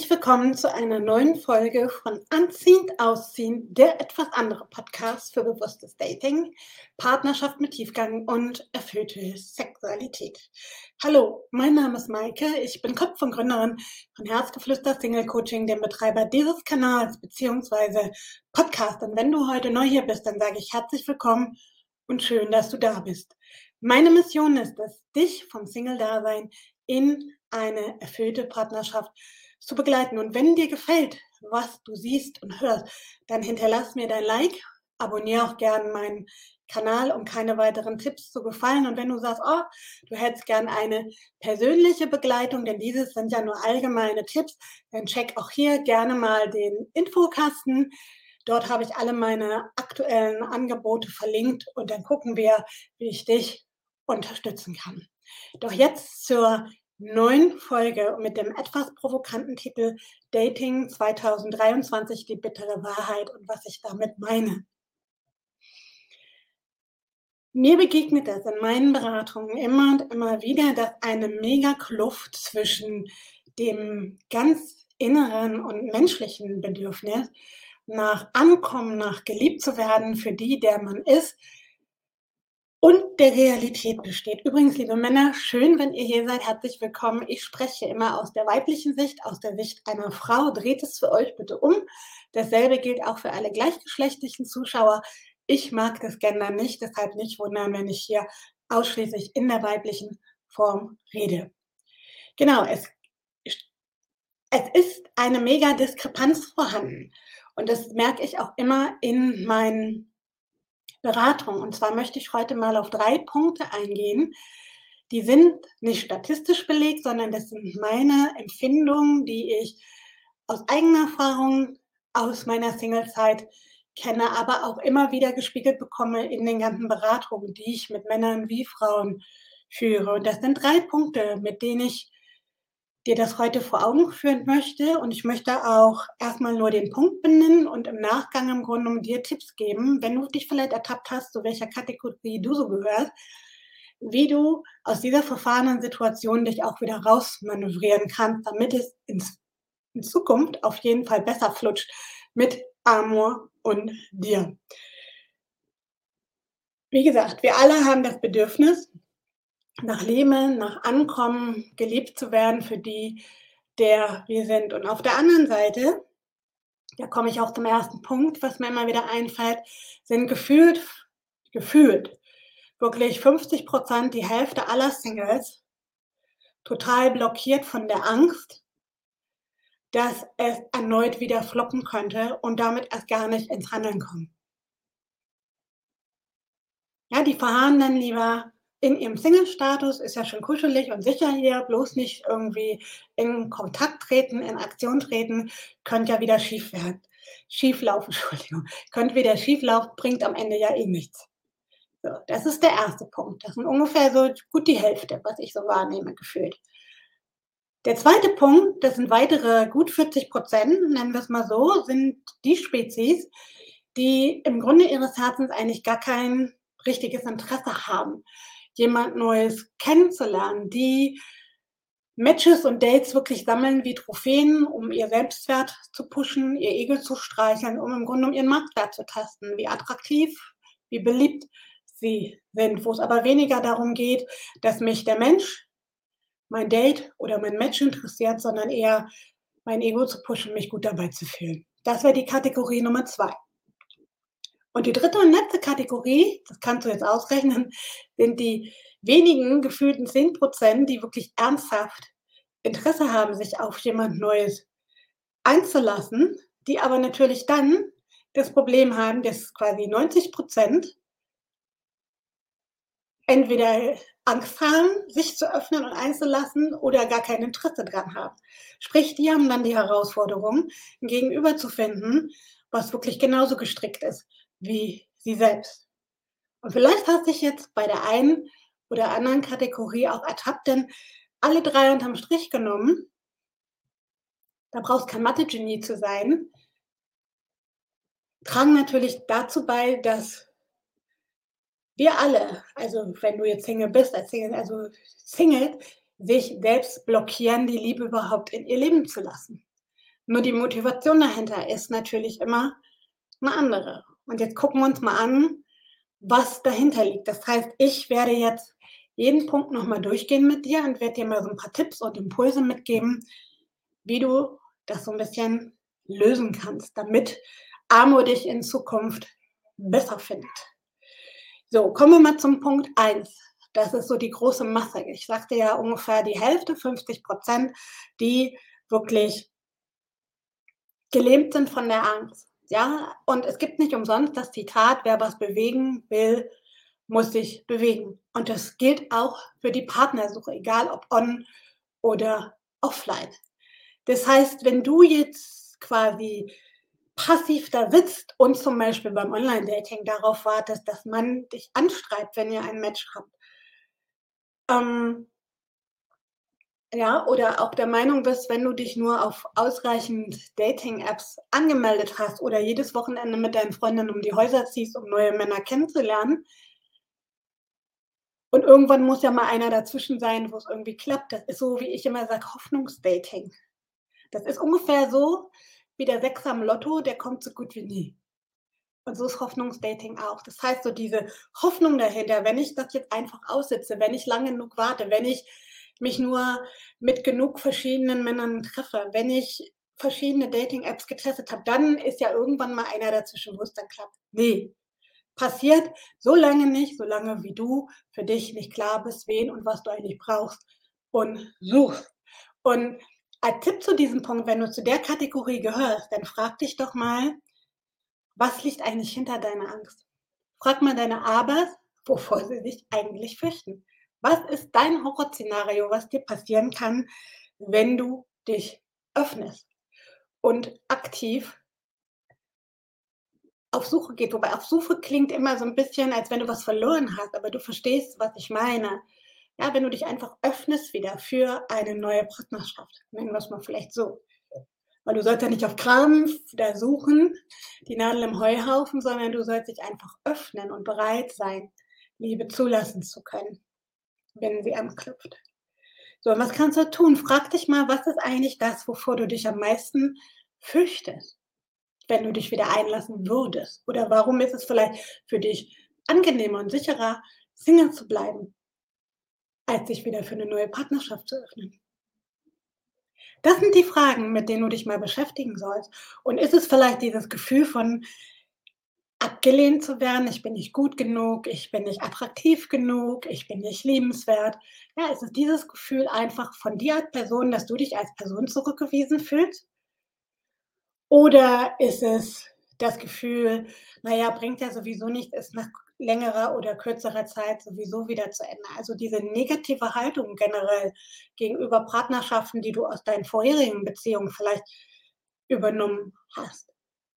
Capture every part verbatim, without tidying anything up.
willkommen zu einer neuen Folge von Anziehend Ausziehen, der etwas andere Podcast für bewusstes Dating, Partnerschaft mit Tiefgang und erfüllte Sexualität. Hallo, mein Name ist Maike, ich bin Kopf und Gründerin von Herzgeflüster Single Coaching, dem Betreiber dieses Kanals bzw. Podcast. Und wenn du heute neu hier bist, dann sage ich herzlich willkommen und schön, dass du da bist. Meine Mission ist es, dich vom Single-Dasein in eine erfüllte Partnerschaft zu begleiten. Und wenn dir gefällt, was du siehst und hörst, dann hinterlass mir dein Like, abonniere auch gerne meinen Kanal, um keine weiteren Tipps zu gefallen. Und wenn du sagst, oh, du hättest gern eine persönliche Begleitung, denn dieses sind ja nur allgemeine Tipps, dann check auch hier gerne mal den Infokasten. Dort habe ich alle meine aktuellen Angebote verlinkt und dann gucken wir, wie ich dich unterstützen kann. Doch jetzt zur neuen Folge mit dem etwas provokanten Titel Dating zwanzig dreiundzwanzig, die bittere Wahrheit und was ich damit meine. Mir begegnet es in meinen Beratungen immer und immer wieder, dass eine Mega-Kluft zwischen dem ganz inneren und menschlichen Bedürfnis nach Ankommen, nach geliebt zu werden für die, der man ist, und der Realität besteht. Übrigens, liebe Männer, schön, wenn ihr hier seid. Herzlich willkommen. Ich spreche immer aus der weiblichen Sicht, aus der Sicht einer Frau. Dreht es für euch bitte um. Dasselbe gilt auch für alle gleichgeschlechtlichen Zuschauer. Ich mag das Gender nicht, deshalb nicht wundern, wenn ich hier ausschließlich in der weiblichen Form rede. Genau, es, es ist eine mega Diskrepanz vorhanden. Und das merke ich auch immer in meinen Beratung. Und zwar möchte ich heute mal auf drei Punkte eingehen. Die sind nicht statistisch belegt, sondern das sind meine Empfindungen, die ich aus eigener Erfahrung, aus meiner Singlezeit kenne, aber auch immer wieder gespiegelt bekomme in den ganzen Beratungen, die ich mit Männern wie Frauen führe. Und das sind drei Punkte, mit denen ich dir das heute vor Augen führen möchte. Und ich möchte auch erstmal nur den Punkt benennen und im Nachgang im Grunde um dir Tipps geben, wenn du dich vielleicht ertappt hast, zu welcher Kategorie du so gehörst, wie du aus dieser verfahrenen Situation dich auch wieder rausmanövrieren kannst, damit es in Zukunft auf jeden Fall besser flutscht mit Amor und dir. Wie gesagt, wir alle haben das Bedürfnis nach Liebe, nach Ankommen, geliebt zu werden für die, der wir sind. Und auf der anderen Seite, da komme ich auch zum ersten Punkt, was mir immer wieder einfällt, sind gefühlt, gefühlt wirklich fünfzig Prozent, die Hälfte aller Singles, total blockiert von der Angst, dass es erneut wieder floppen könnte und damit erst gar nicht ins Handeln kommen. Ja, die verharren dann lieber in ihrem Single-Status, ist ja schon kuschelig und sicher hier, bloß nicht irgendwie in Kontakt treten, in Aktion treten, könnte ja wieder schief werden. Schieflaufen, Entschuldigung, könnte wieder schieflaufen, bringt am Ende ja eh nichts. So, das ist der erste Punkt. Das sind ungefähr so gut die Hälfte, was ich so wahrnehme, gefühlt. Der zweite Punkt, das sind weitere gut vierzig Prozent, nennen wir es mal so, sind die Spezies, die im Grunde ihres Herzens eigentlich gar kein richtiges Interesse haben, jemand Neues kennenzulernen, die Matches und Dates wirklich sammeln wie Trophäen, um ihr Selbstwert zu pushen, ihr Ego zu streicheln, um im Grunde um ihren Marktwert zu testen, wie attraktiv, wie beliebt sie sind, wo es aber weniger darum geht, dass mich der Mensch, mein Date oder mein Match interessiert, sondern eher mein Ego zu pushen, mich gut dabei zu fühlen. Das wäre die Kategorie Nummer zwei. Und die dritte und letzte Kategorie, das kannst du jetzt ausrechnen, sind die wenigen gefühlten zehn Prozent, die wirklich ernsthaft Interesse haben, sich auf jemand Neues einzulassen, die aber natürlich dann das Problem haben, dass quasi neunzig Prozent entweder Angst haben, sich zu öffnen und einzulassen oder gar kein Interesse dran haben. Sprich, die haben dann die Herausforderung, ein Gegenüber zu finden, was wirklich genauso gestrickt ist wie sie selbst. Und vielleicht hast du dich jetzt bei der einen oder anderen Kategorie auch ertappt, denn alle drei unterm Strich genommen, da brauchst kein Mathe-Genie zu sein, tragen natürlich dazu bei, dass wir alle, also wenn du jetzt Single bist, als Single, also Single, sich selbst blockieren, die Liebe überhaupt in ihr Leben zu lassen. Nur die Motivation dahinter ist natürlich immer 'ne andere. Und jetzt gucken wir uns mal an, was dahinter liegt. Das heißt, ich werde jetzt jeden Punkt noch mal durchgehen mit dir und werde dir mal so 'n paar Tipps und Impulse mitgeben, wie du das so 'n bisschen lösen kannst, damit Amo dich in Zukunft besser findet. So, kommen wir mal zum Punkt eins. Das ist so die große Masse. Ich sagte ja ungefähr die Hälfte, fünfzig Prozent, die wirklich gelähmt sind von der Angst, ja? Und es gibt nicht umsonst das Zitat: „Wer was bewegen will, muss sich bewegen.“ Und das gilt auch für die Partnersuche, egal ob on oder offline. Das heißt, wenn du jetzt quasi passiv da sitzt und zum Beispiel beim Online-Dating darauf wartest, dass man dich anschreibt, wenn ihr ein Match habt ähm ja, oder auch der Meinung bist, wenn du dich nur auf ausreichend Dating-Apps angemeldet hast oder jedes Wochenende mit deinen Freundinnen um die Häuser ziehst, um neue Männer kennenzulernen und irgendwann muss ja mal einer dazwischen sein, wo's irgendwie klappt. Das ist so, wie ich immer sage, Hoffnungsdating. Das ist ungefähr so wie der Sechser im Lotto, der kommt so gut wie nie. Und so ist Hoffnungsdating auch. Das heißt, so diese Hoffnung dahinter, wenn ich das jetzt einfach aussitze, wenn ich lang genug warte, wenn ich mich nur mit genug verschiedenen Männern treffe, wenn ich verschiedene Dating-Apps getestet habe, dann ist ja irgendwann mal einer dazwischen, wo's dann klappt. Ne, passiert so lange nicht, solange wie du für dich nicht klar bist, wen und was du eigentlich brauchst und suchst. Und als Tipp zu diesem Punkt, wenn du zu der Kategorie gehörst, dann frag dich doch mal: „Was liegt eigentlich hinter deiner Angst?“ Frag mal deine Abers, wovor sie sich eigentlich fürchten. Was ist dein Horrorszenario, was dir passieren kann, wenn du dich öffnest und aktiv auf Suche geht? Wobei auf Suche klingt immer so 'n bisschen, als wenn du was verloren hast, aber du verstehst, was ich meine. Ja, wenn du dich einfach öffnest wieder für eine neue Partnerschaft, nennen wir's mal vielleicht so. Weil du sollst ja nicht auf Krampf da suchen, die Nadel im Heuhaufen, sondern du sollst dich einfach öffnen und bereit sein, Liebe zulassen zu können, wenn sie anklopft. So, und was kannst du tun? Frag dich mal: „Was ist eigentlich das, wovor du dich am meisten fürchtest, wenn du dich wieder einlassen würdest?“ Oder warum ist es vielleicht für dich angenehmer und sicherer, Single zu bleiben als sich wieder für 'ne neue Partnerschaft zu öffnen? Das sind die Fragen, mit denen du dich mal beschäftigen sollst. Und ist es vielleicht dieses Gefühl von abgelehnt zu werden: „Ich bin nicht gut genug, ich bin nicht attraktiv genug, ich bin nicht liebenswert?“ Ja, ist es dieses Gefühl einfach von dir als Person, dass du dich als Person zurückgewiesen fühlst? Oder ist es das Gefühl: „Na ja, bringt ja sowieso nichts, ist nach längerer oder kürzerer Zeit sowieso wieder zu Ende.“ Also, diese negative Haltung generell gegenüber Partnerschaften, die du aus deinen vorherigen Beziehungen vielleicht übernommen hast.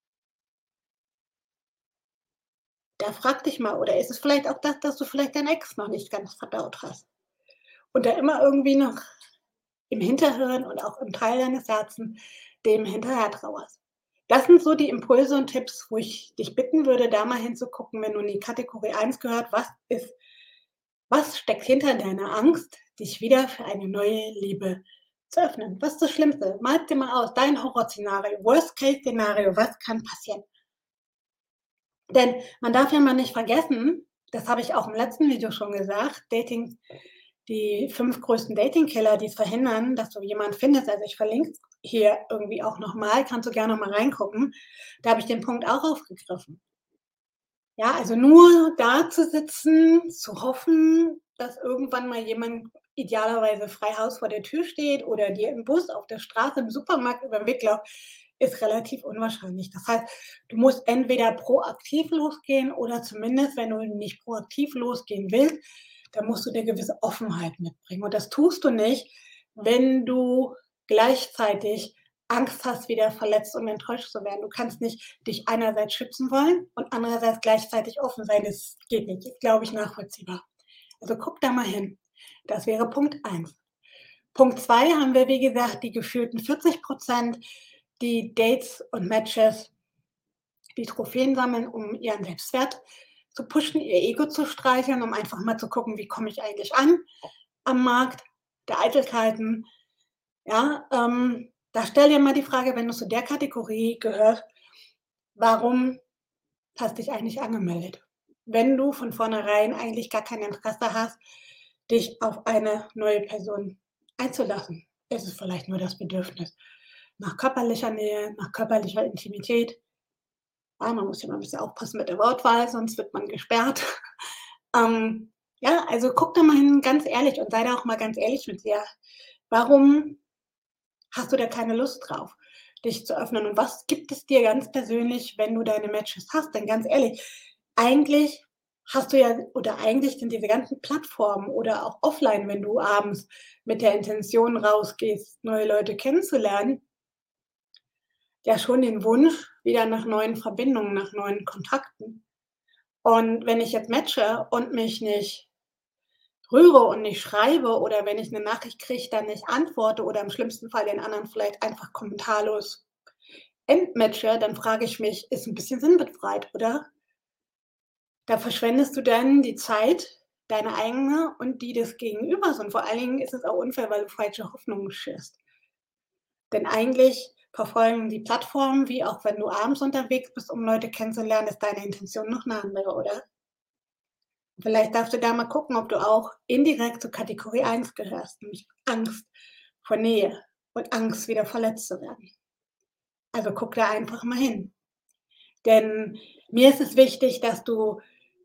Da frag dich mal oder ist es vielleicht auch das, dass du vielleicht deinen Ex noch nicht ganz verdaut hast und da immer irgendwie noch im Hinterhirn und auch im Teil deines Herzens dem hinterher trauerst. Das sind so die Impulse und Tipps, wo ich dich bitten würde, da mal hinzugucken, wenn du in die Kategorie eins gehört, was ist was steckt hinter deiner Angst, dich wieder für eine neue Liebe zu öffnen? Was ist das Schlimmste? Mal's dir mal aus, dein Horrorszenario, Worst-Case-Szenario, was kann passieren? Denn man darf ja mal nicht vergessen, das habe ich auch im letzten Video schon gesagt, Dating die fünf größten Dating-Killer, die's verhindern, dass du jemanden findest. Also, ich verlinke es hier irgendwie auch noch mal, kannst du gerne noch mal reingucken. Da habe ich den Punkt auch aufgegriffen. Ja, also, nur dazusitzen, zu hoffen, dass irgendwann mal jemand idealerweise frei Haus vor der Tür steht oder dir im Bus, auf der Straße, im Supermarkt über 'n Weg läuft, ist relativ unwahrscheinlich. Das heißt, du musst entweder proaktiv losgehen oder zumindest, wenn du nicht proaktiv losgehen willst, dann musst du 'ne gewisse Offenheit mitbringen. Und das tust du nicht, wenn du gleichzeitig Angst hast, wieder verletzt und enttäuscht zu werden. Du kannst nicht dich einerseits schützen wollen und andererseits gleichzeitig offen sein. Das geht nicht, ist, glaube ich, nachvollziehbar. Also, guck da mal hin. Das wäre Punkt eins. Punkt zwei haben wir, wie gesagt, die gefühlten vierzig Prozent, die Dates und Matches die Trophäen sammeln, um ihren Selbstwert zu pushen, ihr Ego zu streicheln, um einfach mal zu gucken: „Wie komme ich eigentlich an am Markt der Eitelkeiten?“ Ja, ähm Da stell dir mal die Frage, wenn du zu der Kategorie gehörst, warum hast dich eigentlich angemeldet? Wenn du von vornherein eigentlich gar kein Interesse hast, dich auf eine neue Person einzulassen, ist es vielleicht nur das Bedürfnis nach körperlicher Nähe, nach körperlicher Intimität. Ja, man muss ja mal 'n bisschen aufpassen mit der Wortwahl, sonst wird man gesperrt. Ähm, ja, also guck da mal hin, ganz ehrlich und sei da auch mal ganz ehrlich mit dir. Warum hast du da keine Lust drauf, dich zu öffnen? Und was gibt es dir ganz persönlich, wenn du deine Matches hast? Denn ganz ehrlich, eigentlich hast du ja oder eigentlich sind diese ganzen Plattformen oder auch offline, wenn du abends mit der Intention rausgehst, neue Leute kennenzulernen, ja schon den Wunsch wieder nach neuen Verbindungen, nach neuen Kontakten. Und wenn ich jetzt matche und mich nicht rühre und nicht schreibe oder wenn ich 'ne Nachricht kriege, dann nicht antworte oder im schlimmsten Fall den anderen vielleicht einfach kommentarlos entmatche, dann frage ich mich: „Ist 'n bisschen sinnbefreit, oder?“ Da verschwendest du dann die Zeit, deine eigene und die des Gegenübers und vor allen Dingen ist es auch unfair, weil du falsche Hoffnungen schürst. Denn eigentlich verfolgen die Plattformen, wie auch wenn du abends unterwegs bist, um Leute kennenzulernen, ist deine Intention noch 'ne andere, oder? Vielleicht darfst du da mal gucken, ob du auch indirekt zur Kategorie eins gehörst, nämlich Angst vor Nähe und Angst, wieder verletzt zu werden. Also, guck da einfach mal hin. Denn mir ist es wichtig, dass du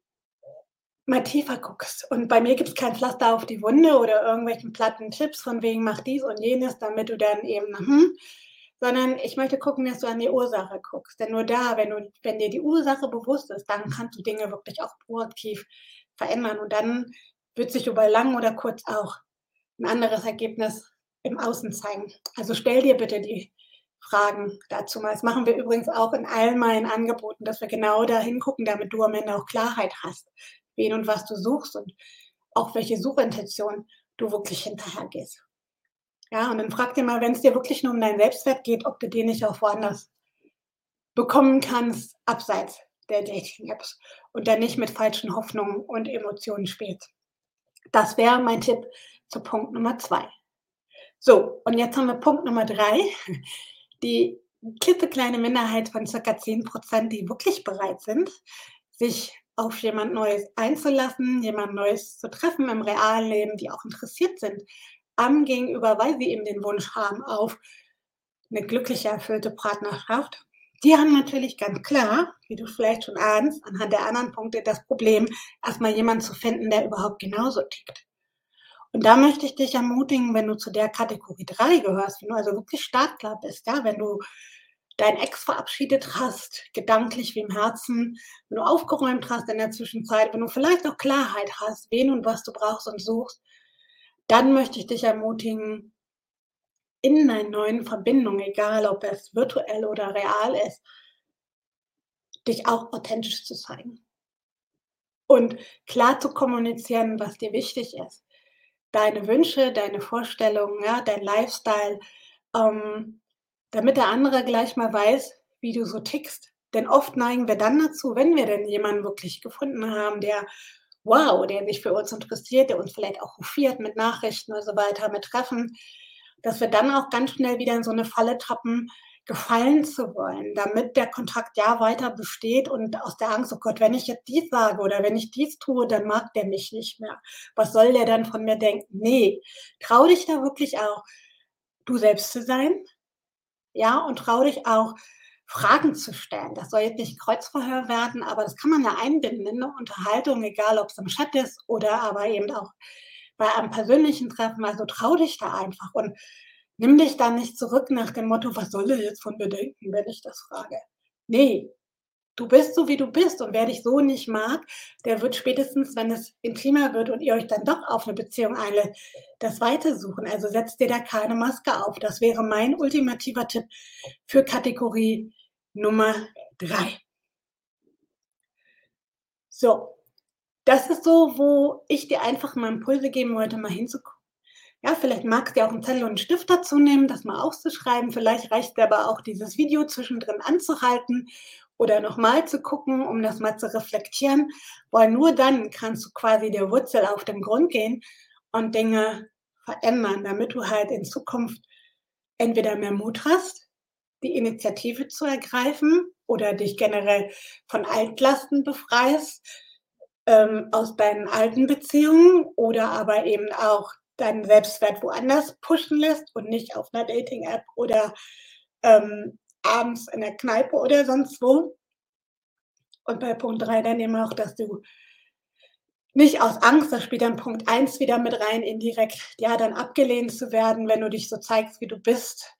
mal tiefer guckst. Und bei mir gibt's kein Pflaster auf die Wunde oder irgendwelchen platten Tipps von wegen: „Mach dies und jenes, damit du dann eben hm“, sondern ich möchte gucken, dass du an die Ursache guckst. Denn nur da, wenn du wenn dir die Ursache bewusst ist, dann kannst du Dinge wirklich auch proaktiv verändern und dann wird sich über lang oder kurz auch 'n anderes Ergebnis im Außen zeigen. Also, stell dir bitte die Fragen dazu mal. Das machen wir übrigens auch in all meinen Angeboten, dass wir genau da hingucken, damit du am Ende auch Klarheit hast, wen und was du suchst und auch welche Suchintention du wirklich hinterhergehst. Ja, und dann frag dir mal, wenn's dir wirklich nur um deinen Selbstwert geht, ob du den nicht auch woanders bekommen kannst, abseits der Dating-Apps und dann nicht mit falschen Hoffnungen und Emotionen spielst. Das wäre mein Tipp zu Punkt Nummer zwei. So, und jetzt haben wir Punkt Nummer drei, die klitzekleine Minderheit von circa zehn Prozent, die wirklich bereit sind, sich auf jemand Neues einzulassen, jemand Neues zu treffen im realen Leben, die auch interessiert sind am Gegenüber, weil sie eben den Wunsch haben auf 'ne glückliche, erfüllte Partnerschaft. Die haben natürlich ganz klar, wie du vielleicht schon ahnst, anhand der anderen Punkte das Problem, erst mal jemanden zu finden, der überhaupt genauso tickt. Und da möchte ich dich ermutigen, wenn du zu der Kategorie drei gehörst, wenn du also wirklich startklar bist, ja, wenn du deinen Ex verabschiedet hast, gedanklich wie im Herzen, wenn du aufgeräumt hast in der Zwischenzeit, wenn du vielleicht auch Klarheit hast, wen und was du brauchst und suchst, dann möchte ich dich ermutigen in deinen neuen Verbindungen, egal ob es virtuell oder real ist dich auch authentisch zu zeigen. Und klar zu kommunizieren, was dir wichtig ist. Deine Wünsche, deine Vorstellungen, ja, dein Lifestyle, ähm, damit der andere gleich mal weiß, wie du so tickst. Denn oft neigen wir dann dazu, wenn wir denn jemanden wirklich gefunden haben, der wow, der sich für uns interessiert, der uns vielleicht auch hofiert mit Nachrichten und so weiter, mit Treffen, dass wir dann auch ganz schnell wieder in so 'ne Falle tappen, gefallen zu wollen, damit der Kontakt ja weiter besteht und aus der Angst: „Oh Gott, wenn ich jetzt dies sage oder wenn ich dies tue, dann mag der mich nicht mehr. Was soll der dann von mir denken?“ Ne, trau dich da wirklich auch, du selbst zu sein, ja, und trau dich auch, Fragen zu stellen. Das soll jetzt nicht 'n Kreuzverhör werden, aber das kann man ja einbinden in 'ne Unterhaltung, egal ob's im Chat ist oder aber eben auch bei einem persönlichen Treffen. Also, trau dich da einfach und nimm dich da nicht zurück nach dem Motto: „Was soll der jetzt von mir denken, wenn ich das frage?“ Ne, du bist so, wie du bist und wer dich so nicht mag, der wird spätestens, wenn es intimer wird und ihr euch dann doch auf 'ne Beziehung einlässt, das Weite suchen. Also, setz dir da keine Maske auf. Das wäre mein ultimativer Tipp für Kategorie Nummer drei. So, das ist so, wo ich dir einfach mal Impulse geben wollte, mal hinzugucken. Ja, vielleicht magst du ja auch 'n Zettel und 'n Stift dazu nehmen, das mal auszuschreiben. Vielleicht reicht dir aber auch dieses Video zwischendrin anzuhalten oder noch mal zu gucken, um das mal zu reflektieren, weil nur dann kannst du quasi der Wurzel auf den Grund gehen und Dinge verändern, damit du halt in Zukunft entweder mehr Mut hast, die Initiative zu ergreifen oder dich generell von Altlasten befreist, ähm, aus deinen alten Beziehungen oder aber eben auch deinen Selbstwert woanders pushen lässt und nicht auf 'ner Dating-App oder, ähm, abends in der Kneipe oder sonst wo. Und bei Punkt drei dann eben auch, dass du nicht aus Angst, das spielt dann Punkt eins wieder mit rein indirekt, ja, dann abgelehnt zu werden, wenn du dich so zeigst, wie du bist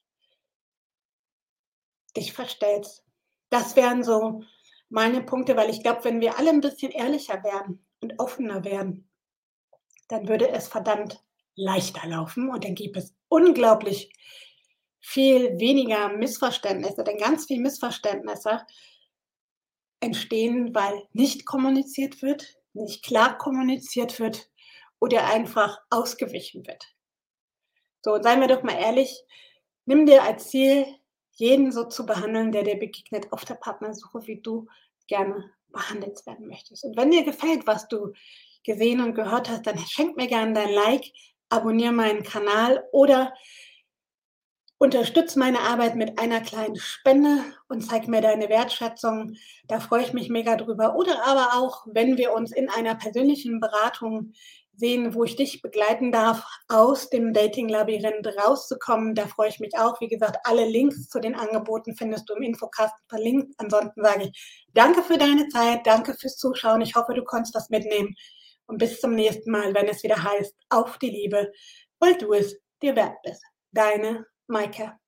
dich verstellst. Das wären so meine Punkte, weil ich glaube, wenn wir alle 'n bisschen ehrlicher wären und offener wären, dann würde es verdammt leichter laufen und dann gäbe es unglaublich viel weniger Missverständnisse, denn ganz viel Missverständnisse entstehen, weil nicht kommuniziert wird, nicht klar kommuniziert wird oder einfach ausgewichen wird. So, und seien wir doch mal ehrlich, nimm dir als Ziel, jeden so zu behandeln, der dir begegnet auf der Partnersuche, wie du gerne behandelt werden möchtest. Und wenn dir gefällt, was du gesehen und gehört hast, dann schenk mir gerne dein Like, abonniere meinen Kanal oder unterstütze meine Arbeit mit einer kleinen Spende und zeig mir deine Wertschätzung. Da freue ich mich mega drüber. Oder aber auch, wenn wir uns in einer persönlichen Beratung sehen, wo ich dich begleiten darf, aus dem Dating-Labyrinth rauszukommen, da freue ich mich auch. Wie gesagt, alle Links zu den Angeboten findest du im Infokasten verlinkt. Ansonsten sage ich danke für deine Zeit, danke fürs Zuschauen. Ich hoffe, du konntest was mitnehmen und bis zum nächsten Mal, wenn es wieder heißt: „Auf die Liebe, weil du es dir wert bist.“ Deine Maike.